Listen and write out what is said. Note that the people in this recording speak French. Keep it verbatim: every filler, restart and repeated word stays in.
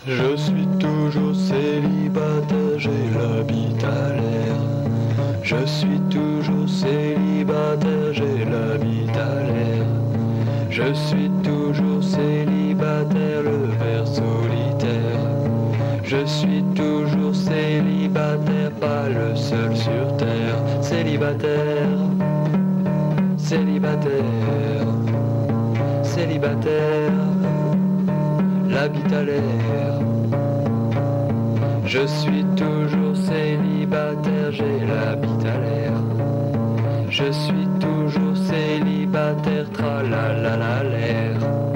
Je suis toujours célibataire, j'ai la bite à l'air. Je suis toujours célibataire, j'ai la bite à l'air. Je suis toujours célibataire, le ver solitaire. Je suis toujours célibataire, pas le seul sur terre. Célibataire, célibataire, célibataire, la bite à l'air. Je suis toujours célibataire, j'ai la bite à l'air. Je suis toujours célibataire, tra la la la l'air.